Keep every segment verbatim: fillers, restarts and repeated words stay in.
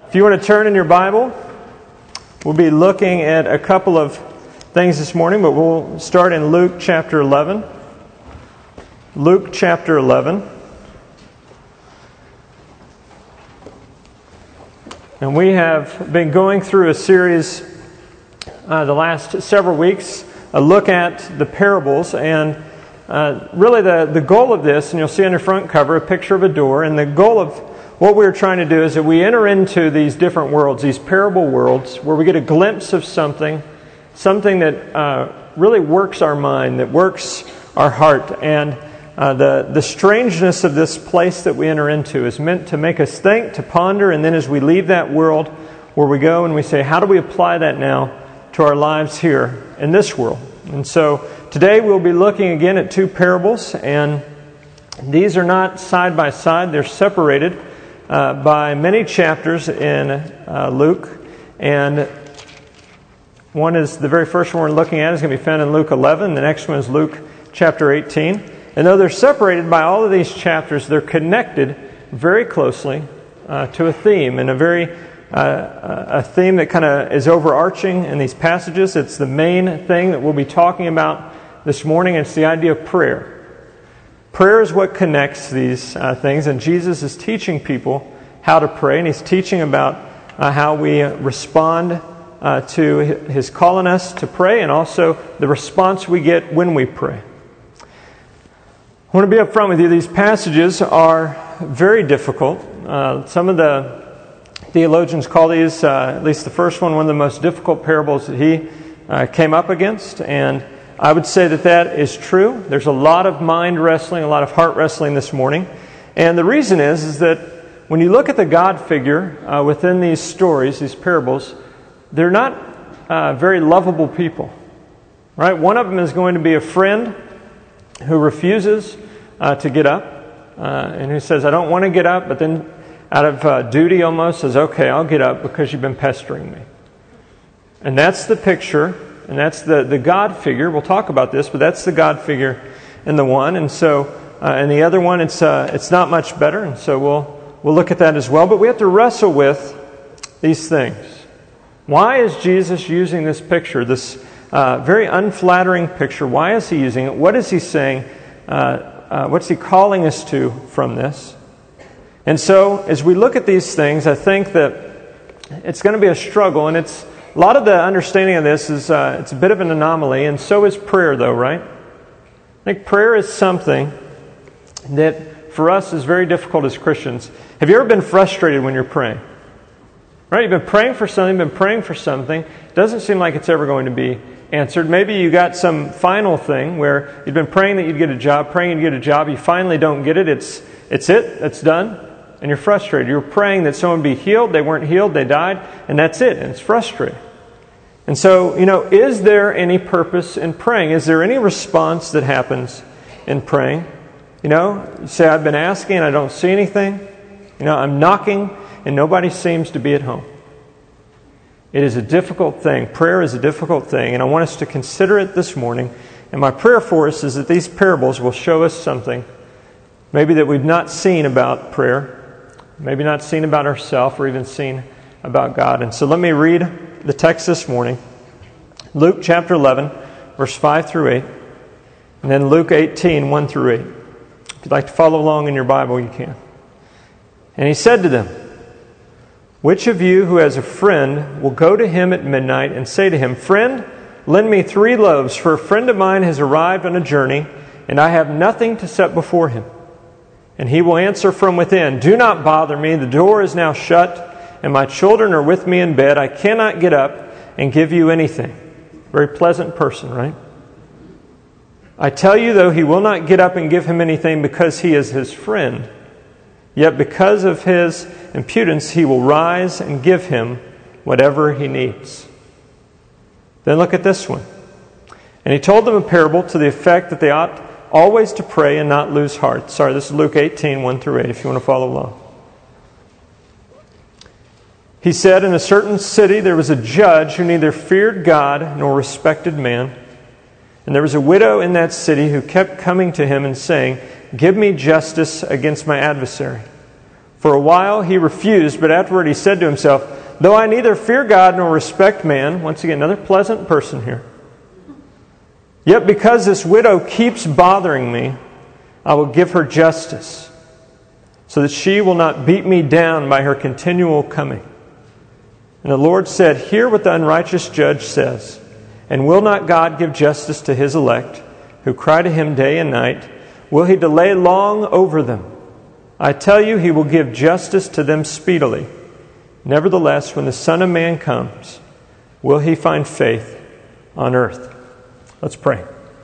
If you want to turn in your Bible, we'll be looking at a couple of things this morning, but we'll start in Luke chapter eleven. Luke chapter eleven. And we have been going through a series uh, the last several weeks, a look at the parables, and uh, really the, the goal of this, and you'll see on your front cover a picture of a door, and the goal of what we're trying to do is that we enter into these different worlds, these parable worlds, where we get a glimpse of something, something that uh, really works our mind, that works our heart, and Uh, the, the strangeness of this place that we enter into is meant to make us think, to ponder, and then as we leave that world where we go and we say, how do we apply that now to our lives here in this world? And so today we'll be looking again at two parables, and these are not side by side, they're separated uh, by many chapters in uh, Luke, and one is, the very first one we're looking at is going to be found in Luke eleven, the next one is Luke chapter eighteen. And though they're separated by all of these chapters, they're connected very closely uh, to a theme, and a very uh, a theme that kind of is overarching in these passages. It's the main thing that we'll be talking about this morning. It's the idea of prayer. Prayer is what connects these uh, things, and Jesus is teaching people how to pray, and He's teaching about uh, how we respond uh, to His calling us to pray, and also the response we get when we pray. I want to be upfront with you. These passages are very difficult. Uh, some of the theologians call these, uh, at least the first one, one of the most difficult parables that he uh, came up against. And I would say that that is true. There's a lot of mind wrestling, a lot of heart wrestling this morning. And the reason is, is that when you look at the God figure uh, within these stories, these parables, they're not uh, very lovable people. Right? One of them is going to be a friend who refuses uh, to get up, uh, and who says, I don't want to get up, but then out of uh, duty almost says, okay, I'll get up because you've been pestering me. And that's the picture, and that's the, the God figure. We'll talk about this, but that's the God figure in the one. And so, uh, in the other one, it's uh, it's not much better, and so we'll we'll look at that as well. But we have to wrestle with these things. Why is Jesus using this picture, this Uh, very unflattering picture? Why is He using it? What is He saying? Uh, uh, what's He calling us to from this? And so, as we look at these things, I think that it's going to be a struggle, and it's a lot of the understanding of this is uh, it's a bit of an anomaly, and so is prayer, though, right? I think prayer is something that for us is very difficult as Christians. Have you ever been frustrated when you're praying? Right? You've been praying for something, been praying for something. It doesn't seem like it's ever going to be answered. Maybe you got some final thing where you've been praying that you'd get a job, praying you'd get a job, you finally don't get it, it's it's it, it's done, and you're frustrated. You're praying that someone be healed, they weren't healed, they died, and that's it, and it's frustrating. And so, you know, is there any purpose in praying? Is there any response that happens in praying? You know, you say, I've been asking and I don't see anything. You know, I'm knocking and nobody seems to be at home. It is a difficult thing. Prayer is a difficult thing, and I want us to consider it this morning. And my prayer for us is that these parables will show us something, maybe that we've not seen about prayer, maybe not seen about ourselves, or even seen about God. And so let me read the text this morning. Luke chapter eleven, verse five through eight, and then Luke eighteen, one through eight. If you'd like to follow along in your Bible, you can. And He said to them, which of you who has a friend will go to him at midnight and say to him, Friend, lend me three loaves, for a friend of mine has arrived on a journey, and I have nothing to set before him? And he will answer from within, Do not bother me, the door is now shut, and my children are with me in bed. I cannot get up and give you anything. Very pleasant person, right? I tell you, though, he will not get up and give him anything because he is his friend. Yet because of his impudence, he will rise and give him whatever he needs. Then look at this one. And he told them a parable to the effect that they ought always to pray and not lose heart. Sorry, this is Luke eighteen, one through eight, if you want to follow along. He said, In a certain city there was a judge who neither feared God nor respected man. And there was a widow in that city who kept coming to him and saying, Give me justice against my adversary. For a while he refused, but afterward he said to himself, though I neither fear God nor respect man, once again, another pleasant person here, yet because this widow keeps bothering me, I will give her justice, so that she will not beat me down by her continual coming. And the Lord said, hear what the unrighteous judge says. And will not God give justice to his elect, who cry to him day and night? Will he delay long over them? I tell you, he will give justice to them speedily. Nevertheless, when the Son of Man comes, will he find faith on earth? Let's pray.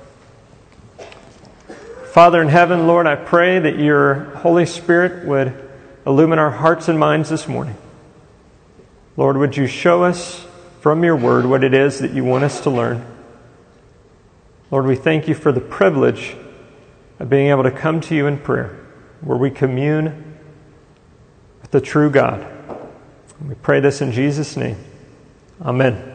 Father in heaven, Lord, I pray that your Holy Spirit would illumine our hearts and minds this morning. Lord, would you show us from your word what it is that you want us to learn? Lord, we thank you for the privilege of being able to come to you in prayer, where we commune with the true God. We pray this in Jesus' name. Amen.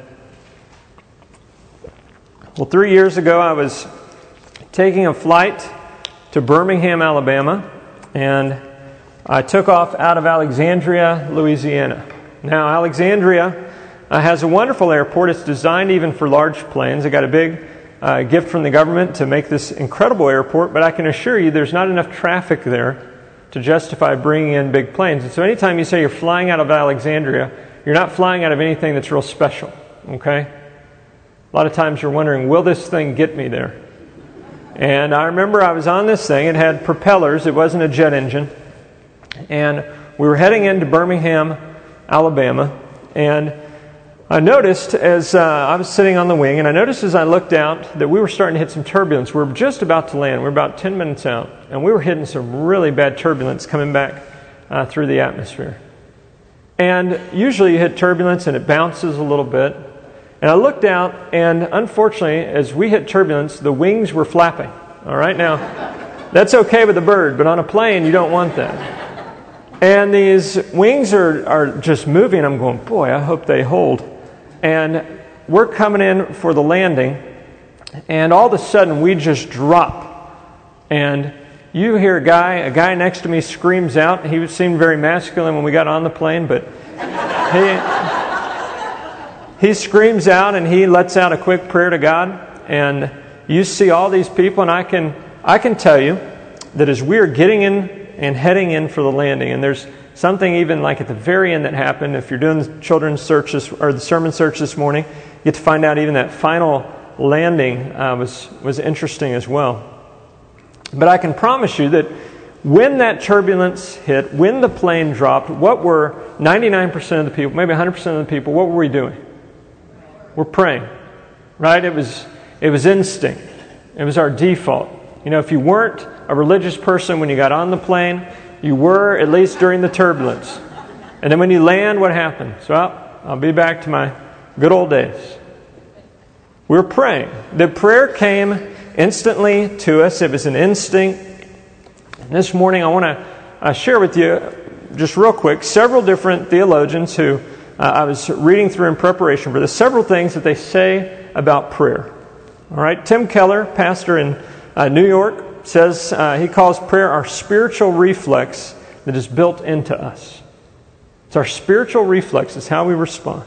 Well, three years ago, I was taking a flight to Birmingham, Alabama, and I took off out of Alexandria, Louisiana. Now, Alexandria uh, has a wonderful airport. It's designed even for large planes. They got a big uh, gift from the government to make this incredible airport, but I can assure you there's not enough traffic there to justify bringing in big planes. And so anytime you say you're flying out of Alexandria, you're not flying out of anything that's real special, okay? A lot of times you're wondering, will this thing get me there? And I remember I was on this thing. It had propellers. It wasn't a jet engine. And we were heading into Birmingham, Alabama, and I noticed as uh, I was sitting on the wing, and I noticed as I looked out that we were starting to hit some turbulence. We were just about to land. We were about ten minutes out, and we were hitting some really bad turbulence coming back uh, through the atmosphere. And usually you hit turbulence and it bounces a little bit. And I looked out, and unfortunately, as we hit turbulence, the wings were flapping. All right, now, that's okay with a bird, but on a plane, you don't want that. And these wings are, are just moving. I'm going, boy, I hope they hold. And we're coming in for the landing, and all of a sudden we just drop. And you hear a guy, a guy next to me screams out. He seemed very masculine when we got on the plane, but he, he screams out and he lets out a quick prayer to God. And you see all these people, and I can I can tell you that as we are getting in and heading in for the landing, and there's something even like at the very end that happened. If you're doing the children's search this, or the sermon search this morning, you get to find out even that final landing uh, was was interesting as well. But I can promise you that when that turbulence hit, when the plane dropped, what were ninety-nine percent of the people, maybe one hundred percent of the people, what were we doing? We're praying, right? It was it was instinct. It was our default. You know, if you weren't a religious person when you got on the plane, you were at least during the turbulence. And then when you land, what happens? Well, I'll be back to my good old days. We're praying. The prayer came instantly to us. It was an instinct. And this morning I want to uh, share with you, just real quick, several different theologians who uh, I was reading through in preparation for this, several things that they say about prayer. All right, Tim Keller, pastor in uh, New York, says uh, he calls prayer our spiritual reflex that is built into us. It's our spiritual reflex. It's how we respond.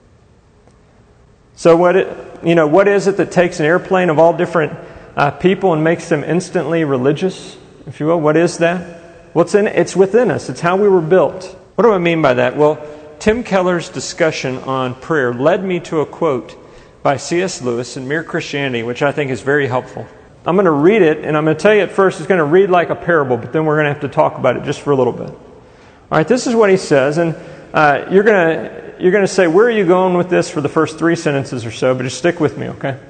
So what it, you know, what is it that takes an airplane of all different uh, people and makes them instantly religious, if you will? What is that? What's in it? It's within us. It's how we were built. What do I mean by that? Well, Tim Keller's discussion on prayer led me to a quote by C S Lewis in Mere Christianity, which I think is very helpful. I'm going to read it, and I'm going to tell you at first it's going to read like a parable, but then we're going to have to talk about it just for a little bit. All right, this is what he says, and uh, you're going to you're going to say, where are you going with this for the first three sentences or so, but just stick with me, okay?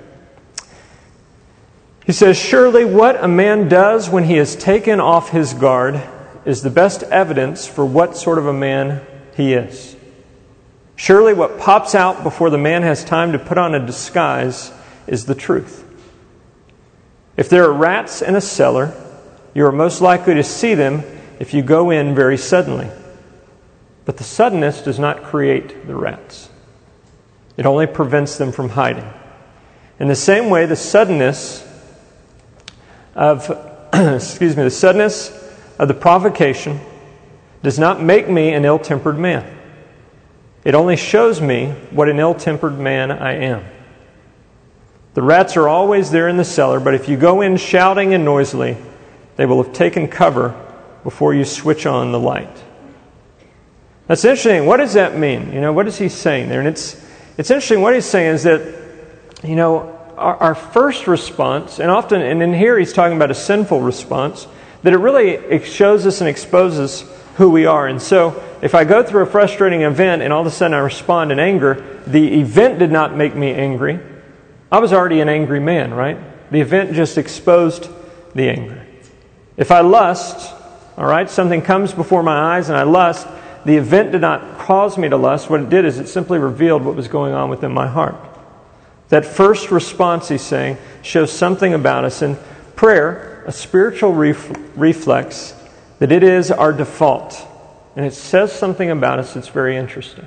He says, surely what a man does when he has taken off his guard is the best evidence for what sort of a man he is. Surely what pops out before the man has time to put on a disguise is the truth. If there are rats in a cellar, you are most likely to see them if you go in very suddenly. But the suddenness does not create the rats. It only prevents them from hiding. In the same way, the suddenness of excuse me, the suddenness of the provocation does not make me an ill-tempered man. It only shows me what an ill-tempered man I am. The rats are always there in the cellar, but if you go in shouting and noisily, they will have taken cover before you switch on the light. That's interesting. What does that mean? You know, what is he saying there? And it's it's interesting. What he's saying is that, you know, our, our first response, and often, and in here he's talking about a sinful response, that it really it shows us and exposes who we are. And so, if I go through a frustrating event and all of a sudden I respond in anger, the event did not make me angry. I was already an angry man, right? The event just exposed the anger. If I lust, all right, something comes before my eyes and I lust, the event did not cause me to lust. What it did is it simply revealed what was going on within my heart. That first response, he's saying, shows something about us. And prayer, a spiritual ref- reflex, that it is our default. And it says something about us that's very interesting.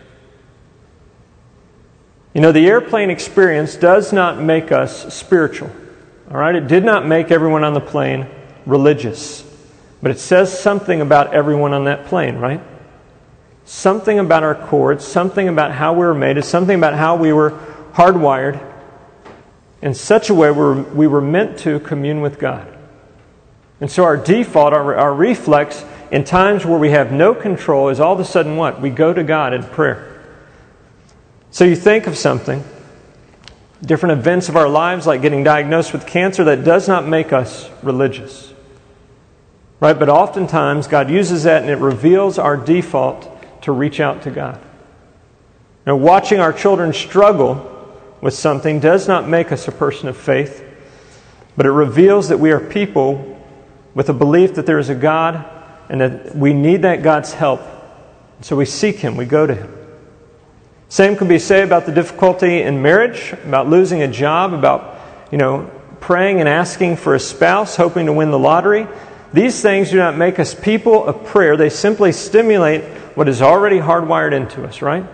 You know, the airplane experience does not make us spiritual. All right? It did not make everyone on the plane religious. But it says something about everyone on that plane, right? Something about our core. It's something about how we were made. It's something about how we were hardwired in such a way where we were meant to commune with God. And so our default, our, our reflex, in times where we have no control, is all of a sudden what? We go to God in prayer. So you think of something, different events of our lives, like getting diagnosed with cancer, that does not make us religious. Right? But oftentimes God uses that and it reveals our default to reach out to God. Now, watching our children struggle with something does not make us a person of faith, but it reveals that we are people with a belief that there is a God and that we need that God's help. So we seek Him, we go to Him. Same can be said about the difficulty in marriage, about losing a job, about, you know, praying and asking for a spouse, hoping to win the lottery. These things do not make us people of prayer. They simply stimulate what is already hardwired into us, right?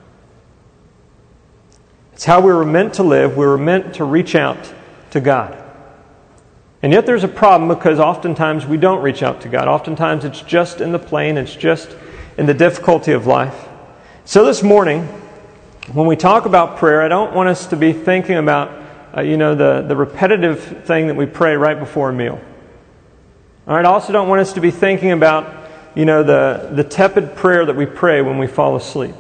It's how we were meant to live. We were meant to reach out to God. And yet there's a problem because oftentimes we don't reach out to God. Oftentimes it's just in the plane. It's just in the difficulty of life. So this morning, when we talk about prayer, I don't want us to be thinking about, uh, you know, the, the repetitive thing that we pray right before a meal. All right, I also don't want us to be thinking about, you know, the, the tepid prayer that we pray when we fall asleep.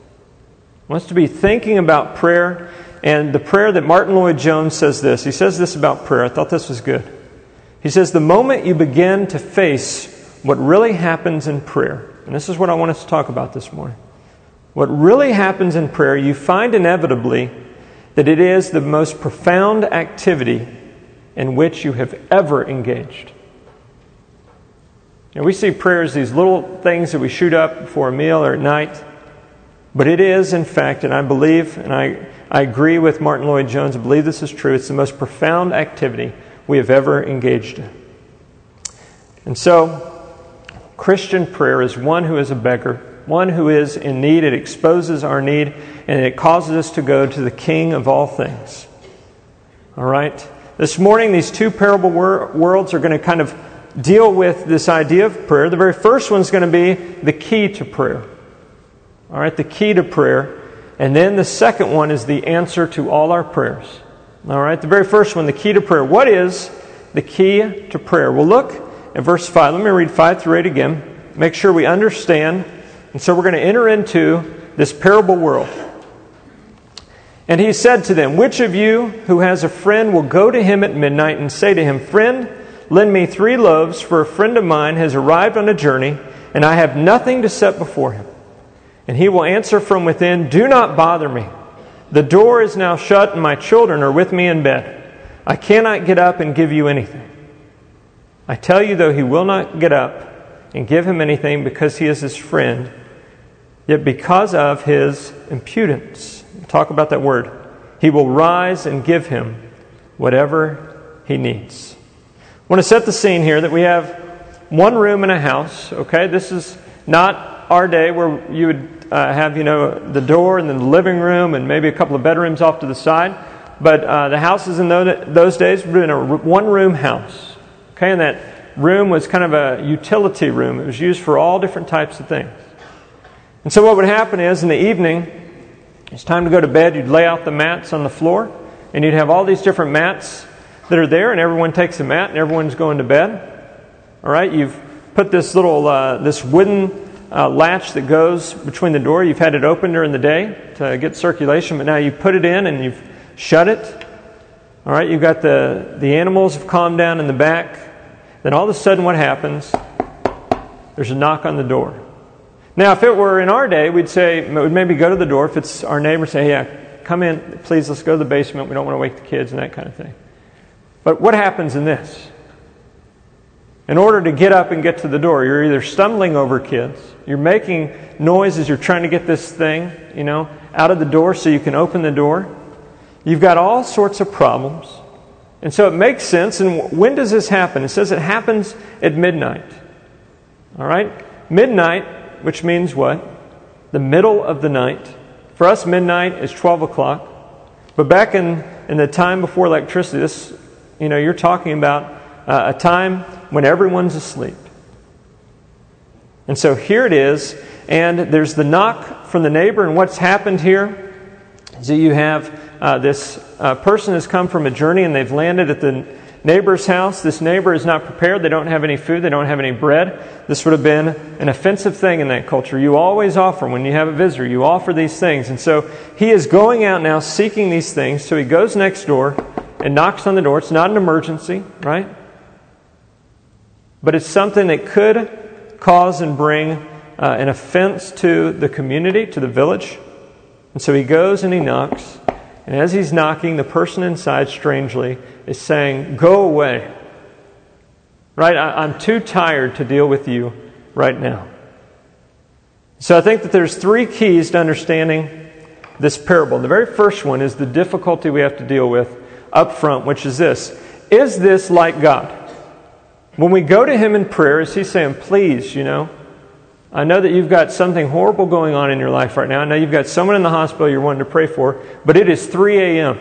I want us to be thinking about prayer, and the prayer that Martin Lloyd-Jones says this. He says this about prayer. I thought this was good. He says, the moment you begin to face what really happens in prayer, and this is what I want us to talk about this morning. What really happens in prayer, you find inevitably that it is the most profound activity in which you have ever engaged. You know, we see prayer as these little things that we shoot up before a meal or at night. But it is, in fact, and I believe, and I, I agree with Martin Lloyd-Jones, I believe this is true, it's the most profound activity we have ever engaged in. And so, Christian prayer is one who is a beggar, one who is in need. It exposes our need, and it causes us to go to the King of all things. All right? This morning, these two parable wor- worlds are going to kind of deal with this idea of prayer. The very first one is going to be the key to prayer. All right, the key to prayer. And then the second one is the answer to all our prayers. All right, the very first one, the key to prayer. What is the key to prayer? Well, look at verse five. Let me read five through eight again. Make sure we understand. And so we're going to enter into this parable world. And he said to them, which of you who has a friend will go to him at midnight and say to him, friend, lend me three loaves, for a friend of mine has arrived on a journey, and I have nothing to set before him. And he will answer from within, do not bother me. The door is now shut, and my children are with me in bed. I cannot get up and give you anything. I tell you, though he will not get up and give him anything because he is his friend, yet because of his impudence, talk about that word, he will rise and give him whatever he needs. I want to set the scene here that we have one room in a house, okay? This is not our day where you would uh, have, you know, the door and then the living room and maybe a couple of bedrooms off to the side. But uh, the houses in those, those days would have been a one-room house, okay? And that room was kind of a utility room. It was used for all different types of things. And so what would happen is, in the evening, it's time to go to bed, you'd lay out the mats on the floor, and you'd have all these different mats that are there, and everyone takes a mat, and everyone's going to bed. All right, you've put this little, uh, this wooden uh, latch that goes between the door. You've had it open during the day to get circulation, but now you put it in and you've shut it. All right, you've got the, the animals have calmed down in the back. Then all of a sudden what happens? There's a knock on the door. Now, if it were in our day, we'd say, we'd maybe go to the door. If it's our neighbor, say, hey, yeah, come in, please, let's go to the basement. We don't want to wake the kids and that kind of thing. But what happens in this? In order to get up and get to the door, you're either stumbling over kids, you're making noise as you're trying to get this thing, you know, out of the door so you can open the door. You've got all sorts of problems. And so it makes sense. And when does this happen? It says it happens at midnight. All right? Midnight, which means what? The middle of the night. For us, midnight is twelve o'clock. But back in, in the time before electricity, this, you know, you're talking about uh, a time when everyone's asleep. And so here it is, and there's the knock from the neighbor, and what's happened here is that you have uh, this uh, person has come from a journey, and they've landed at the neighbor's house. This neighbor is not prepared. They don't have any food. They don't have any bread. This would have been an offensive thing in that culture. You always offer, when you have a visitor, you offer these things. And so he is going out now seeking these things. So he goes next door and knocks on the door. It's not an emergency, right? But it's something that could cause and bring uh, an offense to the community, to the village. And so he goes and he knocks. And as he's knocking, the person inside, strangely, is saying, go away. Right? I, I'm too tired to deal with you right now. So I think that there's three keys to understanding this parable. The very first one is the difficulty we have to deal with up front, which is this. Is this like God? When we go to Him in prayer, is He saying, please, you know, I know that you've got something horrible going on in your life right now. I know you've got someone in the hospital you're wanting to pray for, but it is three a.m.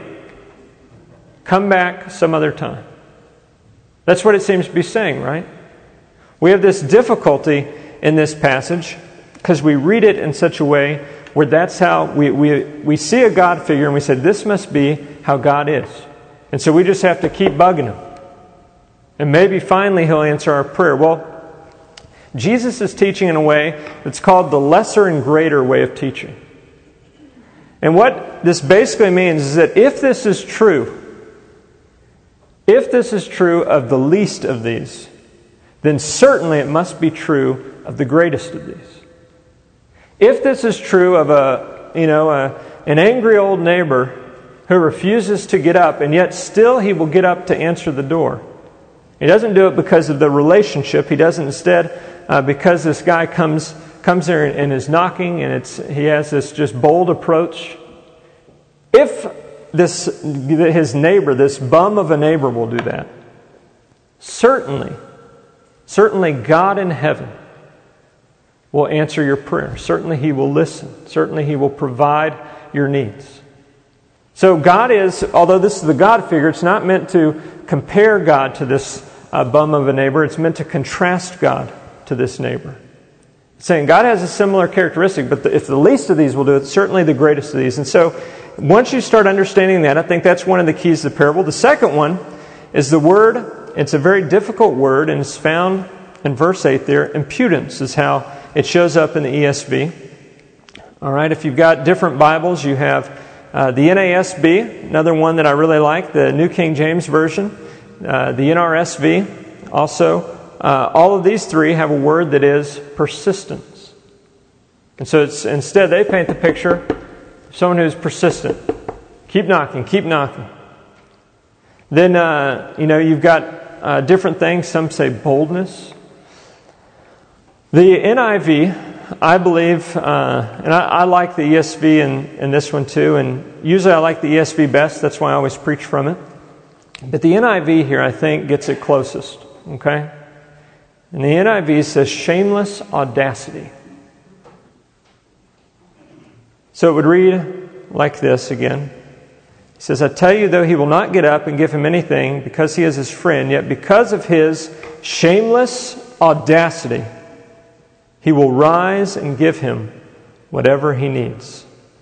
Come back some other time. That's what it seems to be saying, right? We have this difficulty in this passage because we read it in such a way where that's how we, we, we see a God figure and we say, this must be how God is. And so we just have to keep bugging Him. And maybe finally He'll answer our prayer. Well, Jesus is teaching in a way that's called the lesser and greater way of teaching. And what this basically means is that if this is true, if this is true of the least of these, then certainly it must be true of the greatest of these. If this is true of a, you know, a, an angry old neighbor who refuses to get up, and yet still he will get up to answer the door. He doesn't do it because of the relationship. He doesn't instead uh, because this guy comes comes there and, and is knocking, and it's he has this just bold approach. If this his neighbor, this bum of a neighbor, will do that, certainly, certainly God in heaven will answer your prayer. Certainly He will listen. Certainly He will provide your needs. So God is, although this is the God figure, it's not meant to compare God to this uh, bum of a neighbor. It's meant to contrast God to this neighbor. It's saying God has a similar characteristic, but the, if the least of these will do it, certainly the greatest of these. And so once you start understanding that, I think that's one of the keys to the parable. The second one is the word. It's a very difficult word, and it's found in verse eight there. Impudence is how it shows up in the E S V. All right, if you've got different Bibles, you have Uh, the N A S B, another one that I really like, the New King James Version, uh, the N R S V, also. Uh, all of these three have a word that is persistence. And so it's instead they paint the picture of someone who's persistent. Keep knocking, keep knocking. Then, uh, you know, you've got uh, different things. Some say boldness. The N I V, I believe, uh, and I, I like the E S V in, in this one too, and usually I like the E S V best, that's why I always preach from it. But the N I V here, I think, gets it closest, okay? And the N I V says shameless audacity. So it would read like this again. He says, I tell you, though he will not get up and give him anything because he is his friend, yet because of his shameless audacity, he will rise and give him whatever he needs.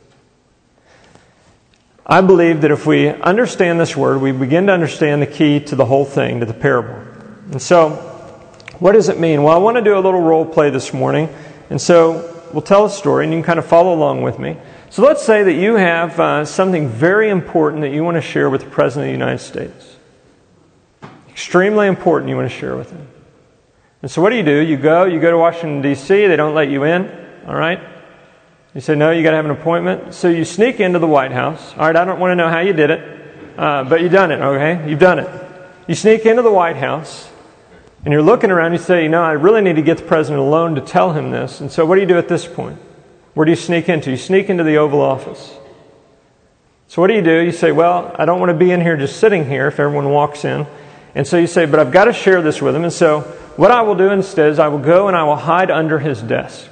I believe that if we understand this word, we begin to understand the key to the whole thing, to the parable. And so, what does it mean? Well, I want to do a little role play this morning. And so, we'll tell a story and you can kind of follow along with me. So let's say that you have uh, something very important that you want to share with the President of the United States. Extremely important you want to share with him. And so what do you do? You go, you go to Washington, D C, they don't let you in, all right? You say, no, you got to have an appointment. So you sneak into the White House. All right, I don't want to know how you did it, uh, but you've done it, okay? You've done it. You sneak into the White House, and you're looking around, you say, you know, I really need to get the President alone to tell him this. And so what do you do at this point? Where do you sneak into? You sneak into the Oval Office. So what do you do? You say, well, I don't want to be in here just sitting here if everyone walks in. And so you say, but I've got to share this with him. And so what I will do instead is I will go and I will hide under his desk.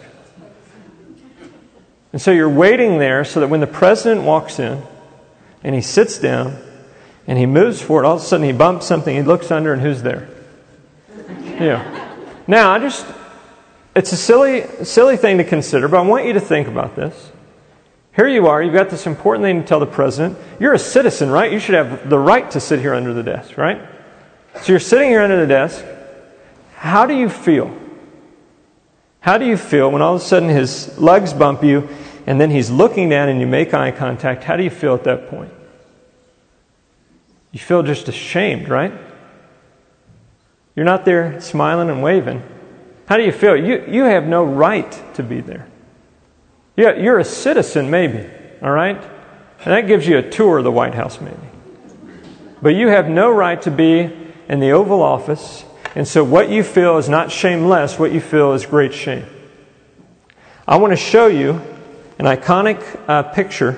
And so you're waiting there so that when the President walks in and he sits down and he moves forward, all of a sudden he bumps something, he looks under, and who's there? Yeah. Now, I just... It's a silly, silly thing to consider, but I want you to think about this. Here you are, you've got this important thing to tell the President. You're a citizen, right? You should have the right to sit here under the desk, right? So you're sitting here under the desk. How do you feel? How do you feel when all of a sudden his legs bump you and then he's looking down and you make eye contact? How do you feel at that point? You feel just ashamed, right? You're not there smiling and waving. How do you feel? You you have no right to be there. Yeah, you're a citizen, maybe, all right? And that gives you a tour of the White House, maybe. But you have no right to be in the Oval Office, and so what you feel is not shameless, what you feel is great shame. I want to show you an iconic uh, picture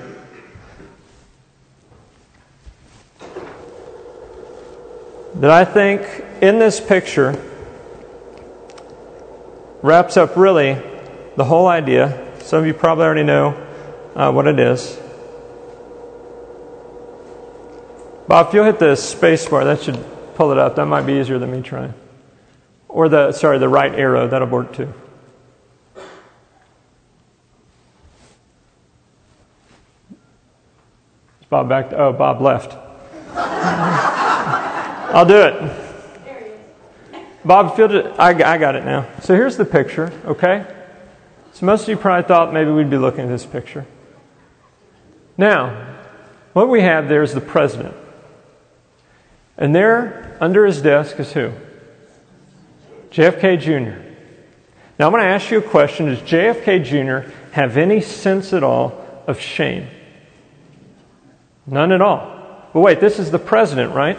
that I think in this picture wraps up really the whole idea. Some of you probably already know uh, what it is. Bob, if you'll hit the space bar, that should pull it up. That might be easier than me trying. Or the, sorry, the right arrow. That'll work too. Is Bob back? To, oh, Bob left. I'll do it. Bob, feel it. I, I got it now. So here's the picture, okay? So most of you probably thought maybe we'd be looking at this picture. Now, what we have there is the President. And there, under his desk, is who? J F K Junior Now I'm going to ask you a question. Does J F K Junior have any sense at all of shame? None at all. But wait, this is the President, right?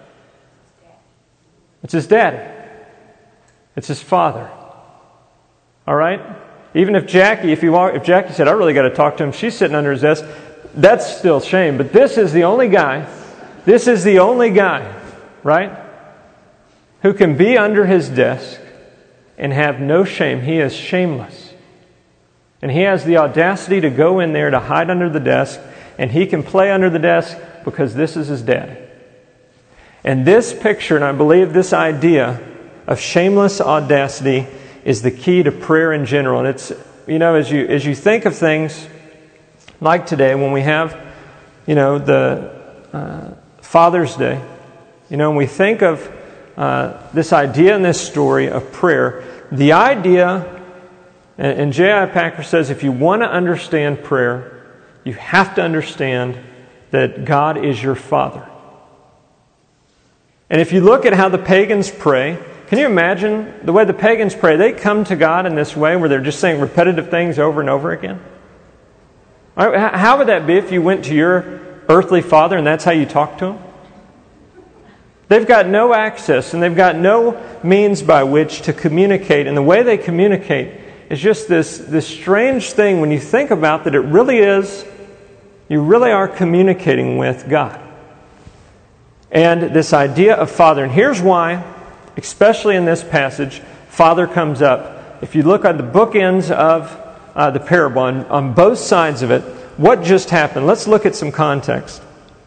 It's his daddy. It's his father. All right? Even if Jackie, if you walk, if Jackie said, I really got to talk to him, she's sitting under his desk, that's still shame. But this is the only guy, this is the only guy, right, who can be under his desk and have no shame. He is shameless. And he has the audacity to go in there to hide under the desk, and he can play under the desk because this is his daddy. And this picture, and I believe this idea of shameless audacity is the key to prayer in general. And it's, you know, as you as you think of things like today, when we have, you know, the uh, Father's Day, you know, when we think of uh, this idea in this story of prayer, the idea, and, and J I Packer says, if you want to understand prayer, you have to understand that God is your Father. And if you look at how the pagans pray, can you imagine the way the pagans pray? They come to God in this way where they're just saying repetitive things over and over again. How would that be if you went to your earthly father and that's how you talk to him? They've got no access and they've got no means by which to communicate. And the way they communicate is just this, this strange thing when you think about that it really is, you really are communicating with God. And this idea of Father. And here's why, especially in this passage, Father comes up. If you look at the bookends of uh, the parable, on, on both sides of it, what just happened? Let's look at some context.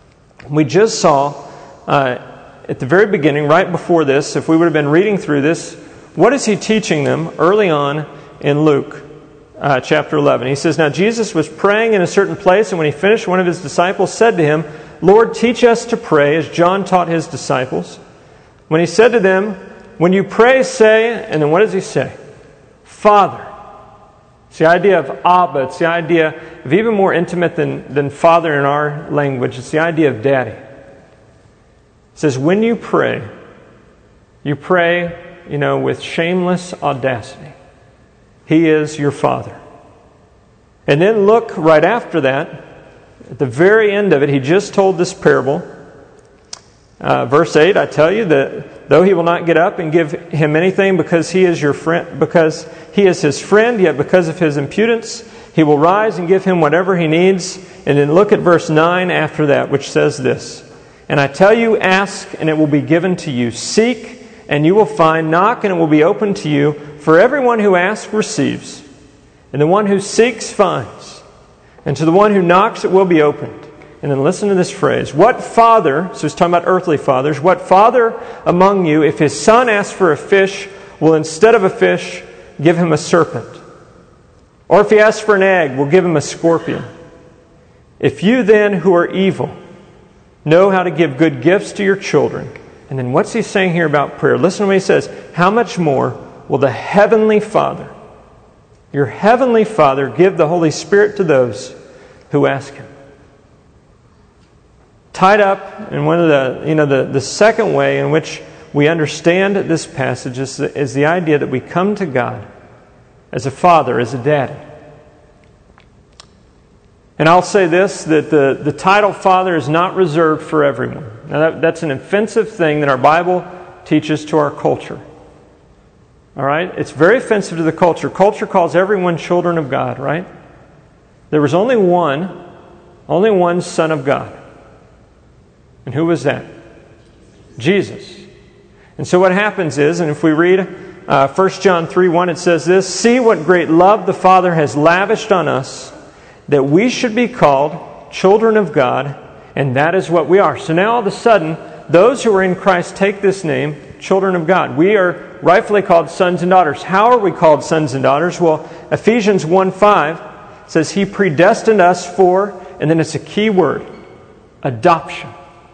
We just saw uh, at the very beginning, right before this, if we would have been reading through this, what is he teaching them early on in Luke uh, chapter eleven? He says, "Now Jesus was praying in a certain place, and when he finished, one of his disciples said to him, 'Lord, teach us to pray, as John taught his disciples.' When he said to them, 'When you pray, say,'" and then what does he say? "Father." It's the idea of Abba. It's the idea of even more intimate than, than Father in our language. It's the idea of Daddy. It says, when you pray, you pray, you know, with shameless audacity. He is your Father. And then look right after that, at the very end of it, he just told this parable. Uh, verse eight, "I tell you that though he will not get up and give him anything because he is your friend, because he is his friend, yet because of his impudence, he will rise and give him whatever he needs." And then look at verse nine after that, which says this, "And I tell you, ask and it will be given to you. Seek and you will find. Knock and it will be opened to you. For everyone who asks receives. And the one who seeks finds. And to the one who knocks it will be opened." And then listen to this phrase. "What father," so he's talking about earthly fathers, "what father among you, if his son asks for a fish, will instead of a fish give him a serpent? Or if he asks for an egg, will give him a scorpion? If you then, who are evil, know how to give good gifts to your children." And then what's he saying here about prayer? Listen to what he says. "How much more will the Heavenly Father, your Heavenly Father, give the Holy Spirit to those who ask Him?" Tied up in one of the, you know, the, the second way in which we understand this passage is the, is the idea that we come to God as a father, as a daddy. And I'll say this, that the, the title father is not reserved for everyone. Now that, that's an offensive thing that our Bible teaches to our culture. All right? It's very offensive to the culture. Culture calls everyone children of God, right? There was only one, only one Son of God. And who was that? Jesus. And so what happens is, and if we read uh, First John three one, it says this, "See what great love the Father has lavished on us, that we should be called children of God, and that is what we are." So now all of a sudden, those who are in Christ take this name, children of God. We are rightfully called sons and daughters. How are we called sons and daughters? Well, Ephesians one five says He predestined us for, and then it's a key word, adoption.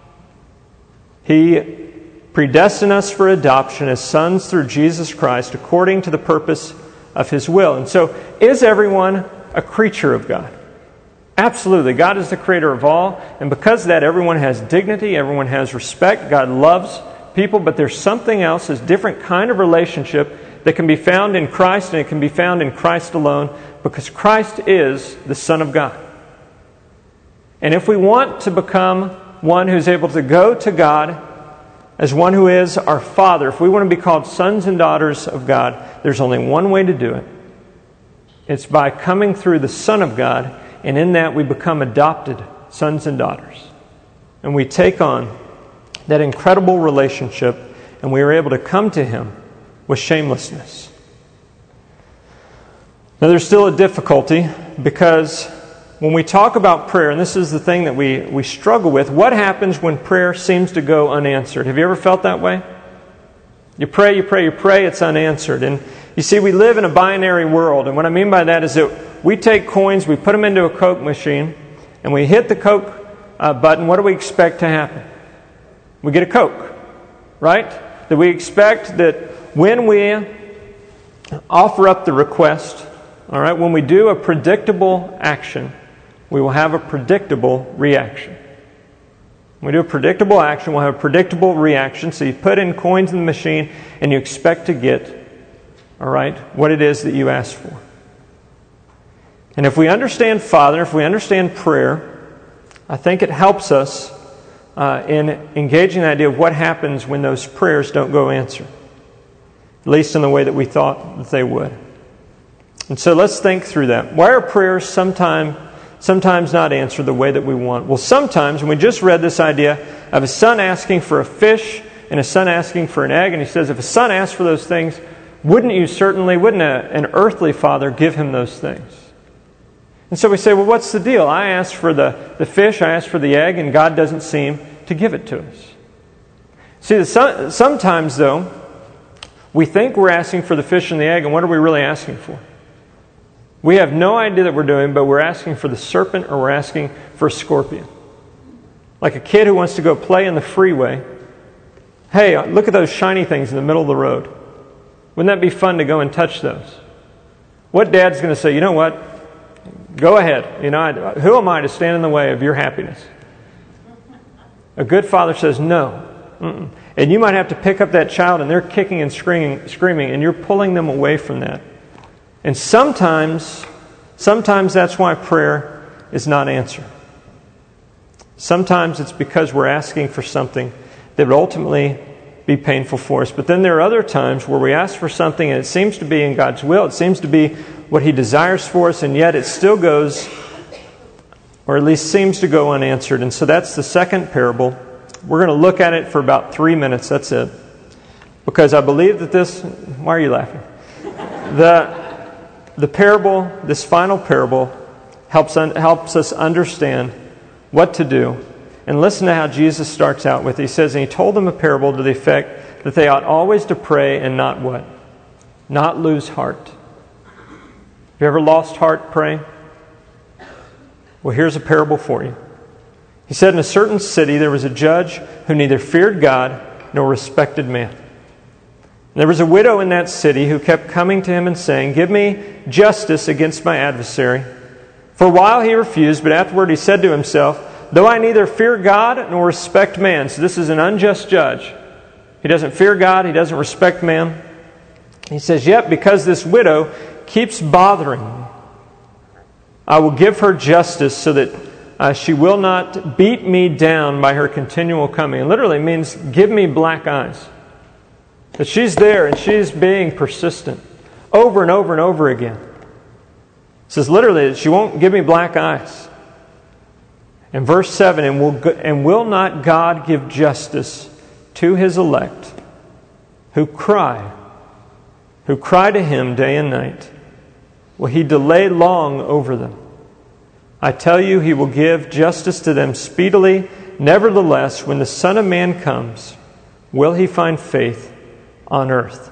He predestined us for adoption as sons through Jesus Christ according to the purpose of His will. And so, is everyone a creature of God? Absolutely. God is the creator of all. And because of that, everyone has dignity. Everyone has respect. God loves people. But there's something else, a different kind of relationship that can be found in Christ, and it can be found in Christ alone, because Christ is the Son of God. And if we want to become one who's able to go to God as one who is our Father, if we want to be called sons and daughters of God, there's only one way to do it. It's by coming through the Son of God, and in that we become adopted sons and daughters. And we take on that incredible relationship, and we are able to come to Him with shamelessness. Now there's still a difficulty, because when we talk about prayer, and this is the thing that we, we struggle with, what happens when prayer seems to go unanswered? Have you ever felt that way? You pray, you pray, you pray, it's unanswered. And you see, we live in a binary world, and what I mean by that is that we take coins, we put them into a Coke machine, and we hit the Coke uh, button. What do we expect to happen? We get a Coke, right? That we expect that when we offer up the request, all right, when we do a predictable action, we will have a predictable reaction. When we do a predictable action, we'll have a predictable reaction. So you put in coins in the machine, and you expect to get, all right, what it is that you asked for. And if we understand Father, if we understand prayer, I think it helps us uh, in engaging the idea of what happens when those prayers don't go answered, at least in the way that we thought that they would. And so let's think through that. Why are prayers sometimes sometimes not answered the way that we want? Well, sometimes, and we just read this idea of a son asking for a fish and a son asking for an egg, and he says, if a son asks for those things, wouldn't you certainly, wouldn't a, an earthly father give him those things? And so we say, well, what's the deal? I asked for the, the fish, I asked for the egg, and God doesn't seem to give it to us. See, sometimes, though, we think we're asking for the fish and the egg, and what are we really asking for? We have no idea that we're doing, but we're asking for the serpent or we're asking for a scorpion. Like a kid who wants to go play in the freeway. Hey, look at those shiny things in the middle of the road. Wouldn't that be fun to go and touch those? What dad's going to say, you know what? Go ahead. You know, I, who am I to stand in the way of your happiness? A good father says, no. Mm-mm. And you might have to pick up that child and they're kicking and screaming, screaming, and you're pulling them away from that. And sometimes, sometimes that's why prayer is not answered. Sometimes it's because we're asking for something that would ultimately be painful for us. But then there are other times where we ask for something and it seems to be in God's will. It seems to be what He desires for us, and yet it still goes, or at least seems to go unanswered. And so that's the second parable. We're going to look at it for about three minutes. That's it. Because I believe that this... Why are you laughing? The... The parable, this final parable, helps un, helps us understand what to do. And listen to how Jesus starts out with. He says, and He told them a parable to the effect that they ought always to pray and not what? Not lose heart. Have you ever lost heart praying? Well, here's a parable for you. He said, in a certain city there was a judge who neither feared God nor respected man. There was a widow in that city who kept coming to him and saying, give me justice against my adversary. For a while he refused, but afterward he said to himself, though I neither fear God nor respect man. So this is an unjust judge. He doesn't fear God, he doesn't respect man. He says, yet because this widow keeps bothering me, I will give her justice so that uh, she will not beat me down by her continual coming. It literally means give me black eyes. But she's there and she's being persistent over and over and over again. It says literally that she won't give me black eyes. In verse seven, and will, and will not God give justice to His elect who cry, who cry to Him day and night? Will He delay long over them? I tell you, He will give justice to them speedily. Nevertheless, when the Son of Man comes, will He find faith on earth?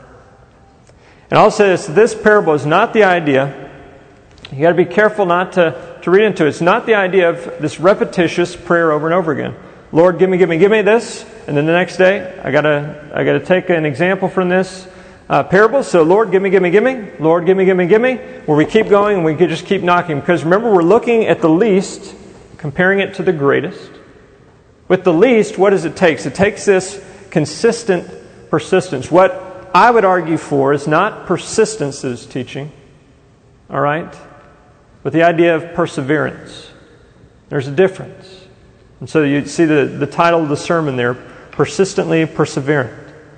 And I'll say this, this parable is not the idea, you got to be careful not to, to read into it. It's not the idea of this repetitious prayer over and over again. Lord, give me, give me, give me this. And then the next day, I got to I got to take an example from this uh, parable. So Lord, give me, give me, give me. Lord, give me, give me, give me. Where we keep going and we could just keep knocking. Because remember, we're looking at the least, comparing it to the greatest. With the least, what does it take? It takes this consistent persistence. What I would argue for is not persistence that is teaching, all right, but the idea of perseverance. There's a difference. And so you see the, the title of the sermon there, Persistently Perseverant.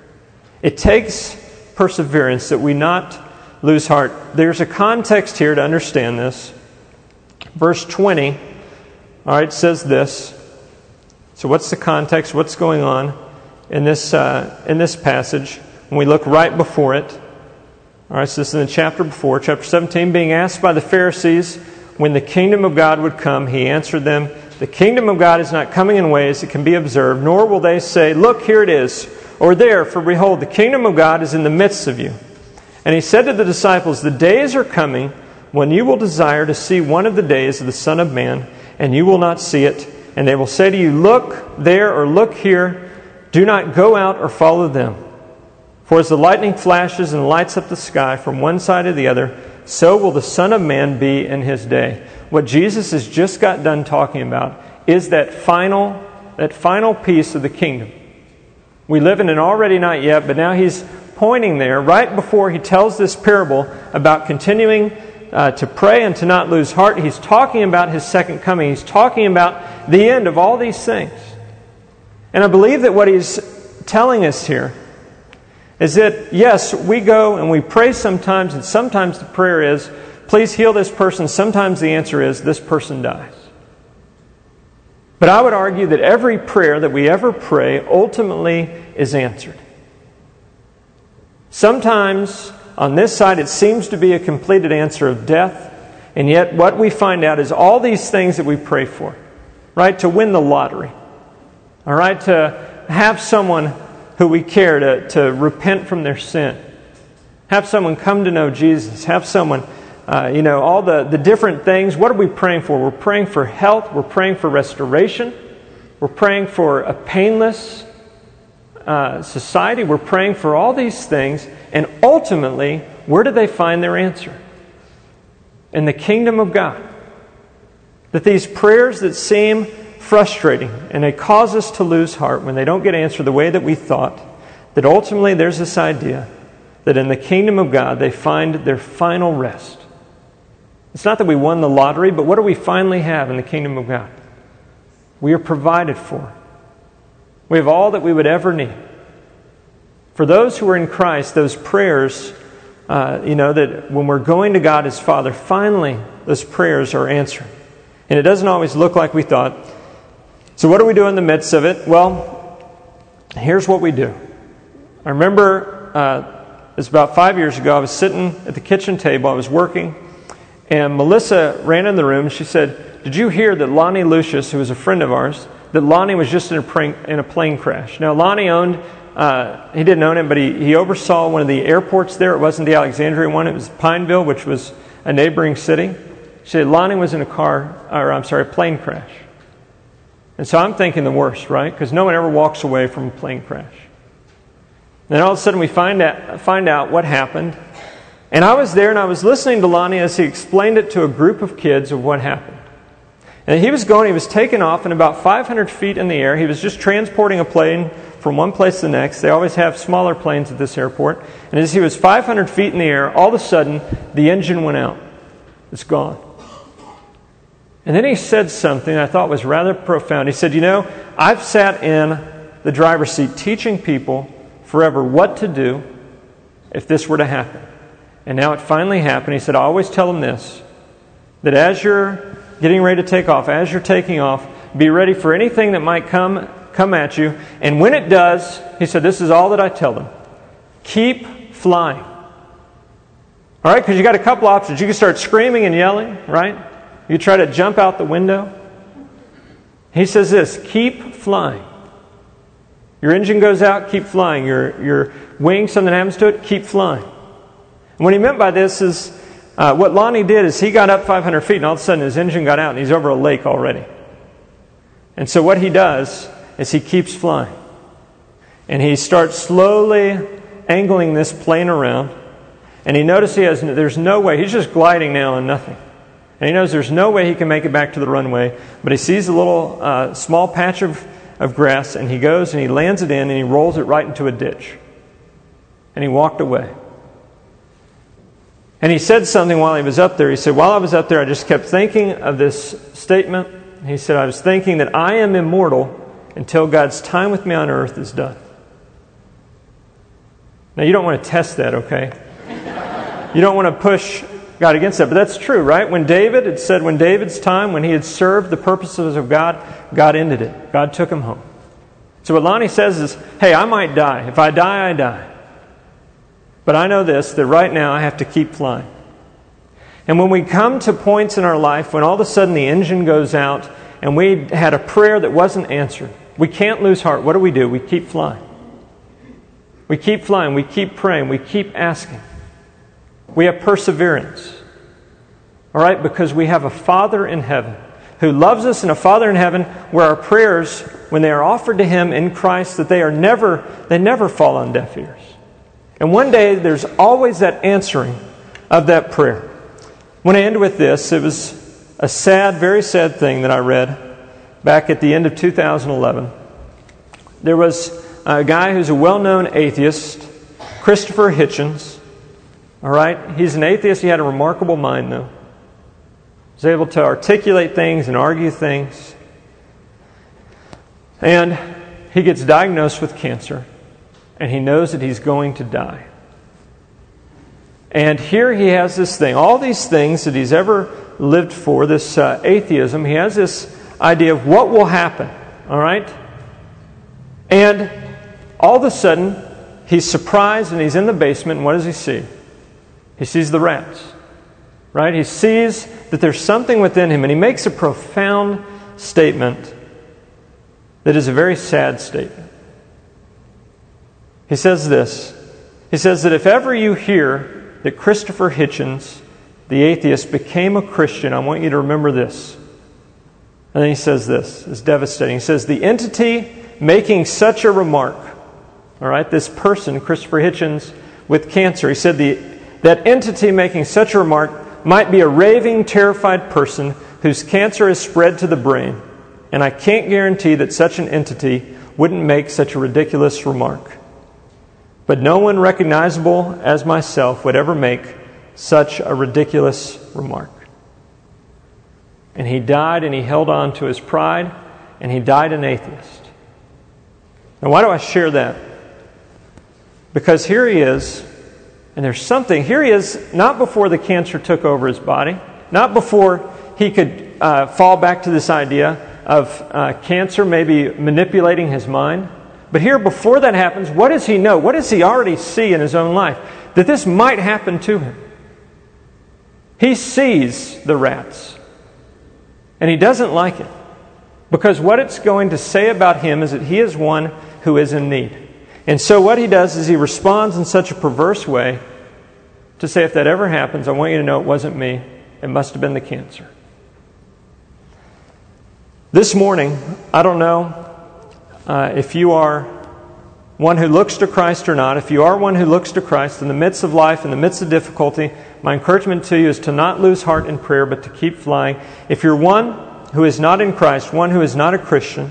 It takes perseverance that we not lose heart. There's a context here to understand this. Verse twenty, all right, says this. So what's the context? What's going on in this uh, in this passage? When we look right before it, all right, so this is in the chapter before, chapter seventeen. Being asked by the Pharisees when the kingdom of God would come, He answered them, the kingdom of God is not coming in ways that can be observed, nor will they say, look, here it is, or there, for behold, the kingdom of God is in the midst of you. And He said to the disciples, the days are coming when you will desire to see one of the days of the Son of Man, and you will not see it. And they will say to you, look there or look here. Do not go out or follow them. For as the lightning flashes and lights up the sky from one side to the other, so will the Son of Man be in His day. What Jesus has just got done talking about is that final, that final piece of the kingdom. We live in an already not yet, but now He's pointing there right before He tells this parable about continuing uh, to pray and to not lose heart. He's talking about His second coming. He's talking about the end of all these things. And I believe that what He's telling us here is that, yes, we go and we pray sometimes, and sometimes the prayer is, please heal this person. Sometimes the answer is, this person dies. But I would argue that every prayer that we ever pray ultimately is answered. Sometimes on this side it seems to be a completed answer of death, And yet what we find out is all these things that we pray for, right? To win the lottery, all right? To have someone who we care to, to repent from their sin. Have someone come to know Jesus. Have someone, uh, you know, all the, the different things. What are we praying for? We're praying for health. We're praying for restoration. We're praying for a painless uh, society. We're praying for all these things. And ultimately, where do they find their answer? In the kingdom of God. That these prayers that seem frustrating and they cause us to lose heart when they don't get answered the way that we thought, that ultimately there's this idea that in the kingdom of God they find their final rest. It's not that we won the lottery, but what do we finally have in the kingdom of God? We are provided for. We have all that we would ever need. For those who are in Christ, those prayers, uh, you know, that when we're going to God as Father, finally those prayers are answered. And it doesn't always look like we thought. So what do we do in the midst of it? Well, here's what we do. I remember uh, it was about five years ago. I was sitting at the kitchen table. I was working. And Melissa ran in the room. She said, "Did you hear that Lonnie Lucius, who was a friend of ours, that Lonnie was just in a, plane, in a plane crash?" Now, Lonnie owned, uh, he didn't own it, but he, he oversaw one of the airports there. It wasn't the Alexandria one. It was Pineville, which was a neighboring city. She said, Lonnie was in a car, or I'm sorry, a plane crash. And so I'm thinking the worst, right? Because no one ever walks away from a plane crash. Then all of a sudden we find out, find out what happened. And I was there and I was listening to Lonnie as he explained it to a group of kids of what happened. And he was going, he was taking off, and about five hundred feet in the air, he was just transporting a plane from one place to the next. They always have smaller planes at this airport. And as he was five hundred feet in the air, all of a sudden the engine went out. It's gone. And then he said something I thought was rather profound. He said, you know, I've sat in the driver's seat teaching people forever what to do if this were to happen. And now it finally happened. He said, I always tell them this, that as you're getting ready to take off, as you're taking off, be ready for anything that might come, come at you. And when it does, he said, this is all that I tell them. Keep flying. All right, because you got a couple options. You can start screaming and yelling, right? You try to jump out the window. He says this, keep flying. Your engine goes out, keep flying. Your, your wing, something happens to it, keep flying. And what he meant by this is, uh, what Lonnie did is he got up five hundred feet and all of a sudden his engine got out and he's over a lake already. And so what he does is he keeps flying. And he starts slowly angling this plane around. And he noticed he has, there's no way, he's just gliding now on nothing. And he knows there's no way he can make it back to the runway. But he sees a little uh, small patch of, of grass, and he goes and he lands it in and he rolls it right into a ditch. And he walked away. And he said something while he was up there. He said, while I was up there, I just kept thinking of this statement. He said, I was thinking that I am immortal until God's time with me on earth is done. Now, you don't want to test that, okay? You don't want to push God against that. But that's true, right? When David, it said when David's time, when he had served the purposes of God, God ended it. God took him home. So what Lonnie says is, hey, I might die. If I die, I die. But I know this, that right now I have to keep flying. And when we come to points in our life when all of a sudden the engine goes out and we had a prayer that wasn't answered, we can't lose heart. What do we do? We keep flying. We keep flying. We keep praying. We keep asking. We have perseverance. All right? Because we have a Father in heaven who loves us, and a Father in heaven where our prayers, when they are offered to Him in Christ, that they are never, they never fall on deaf ears. And one day there's always that answering of that prayer. When I end with this, it was a sad, very sad thing that I read back at the end of two thousand eleven. There was a guy who's a well-known atheist, Christopher Hitchens. All right? He's an atheist. He had a remarkable mind, though. He was able to articulate things and argue things. And he gets diagnosed with cancer. And he knows that he's going to die. And here he has this thing. All these things that he's ever lived for, this uh, atheism, he has this idea of what will happen. All right? And all of a sudden, he's surprised and he's in the basement. And what does he see? He sees the rats. right? He sees that there's something within him, and he makes a profound statement that is a very sad statement. He says this. He says that if ever you hear that Christopher Hitchens, the atheist, became a Christian, I want you to remember this. And then he says this. It's devastating. He says, the entity making such a remark, all right, this person, Christopher Hitchens, with cancer, he said the, that entity making such a remark might be a raving, terrified person whose cancer has spread to the brain. And I can't guarantee that such an entity wouldn't make such a ridiculous remark. But no one recognizable as myself would ever make such a ridiculous remark. And he died, and he held on to his pride, and he died an atheist. Now, why do I share that? Because here he is, and there's something. Here he is, not before the cancer took over his body, not before he could uh, fall back to this idea of uh, cancer maybe manipulating his mind. But here, before that happens, what does he know? What does he already see in his own life? That this might happen to him. He sees the rats. And he doesn't like it. Because what it's going to say about him is that he is one who is in need. And so what he does is he responds in such a perverse way to say, if that ever happens, I want you to know it wasn't me. It must have been the cancer. This morning, I don't know uh, if you are one who looks to Christ or not. If you are one who looks to Christ in the midst of life, in the midst of difficulty, my encouragement to you is to not lose heart in prayer, but to keep flying. If you're one who is not in Christ, one who is not a Christian,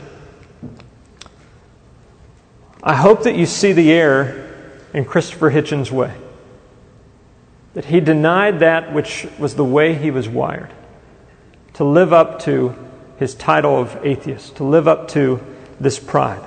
I hope that you see the error in Christopher Hitchens' way. That he denied that which was the way he was wired. To live up to his title of atheist. To live up to this pride.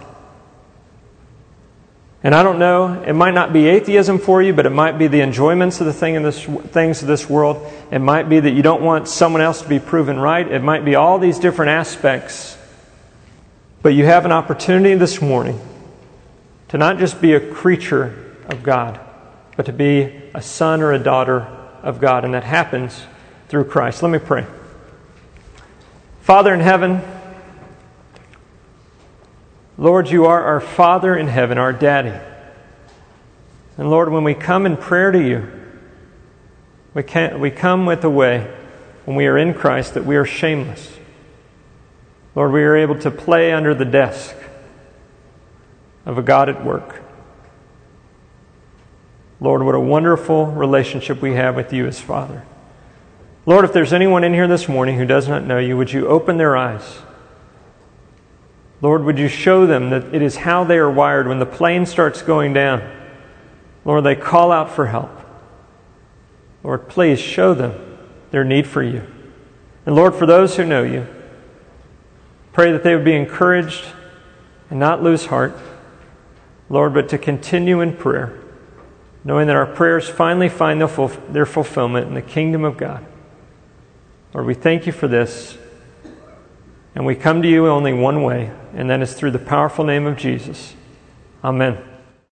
And I don't know, it might not be atheism for you, but it might be the enjoyments of the thing in this, things of this world. It might be that you don't want someone else to be proven right. It might be all these different aspects. But you have an opportunity this morning to not just be a creature of God, but to be a son or a daughter of God. And that happens through Christ. Let me pray. Father in heaven, Lord, you are our Father in heaven, our Daddy. And Lord, when we come in prayer to you, we can't, we come with a way, when we are in Christ, that we are shameless. Lord, we are able to play under the desk of a God at work. Lord, what a wonderful relationship we have with you as Father. Lord, if there's anyone in here this morning who does not know you, would you open their eyes? Lord, would you show them that it is how they are wired. When the plane starts going down, Lord, they call out for help. Lord, please show them their need for you. And Lord, for those who know you, pray that they would be encouraged and not lose heart. Lord, but to continue in prayer, knowing that our prayers finally find their fulfillment in the kingdom of God. Lord, we thank you for this. And we come to you only one way, and that is through the powerful name of Jesus. Amen.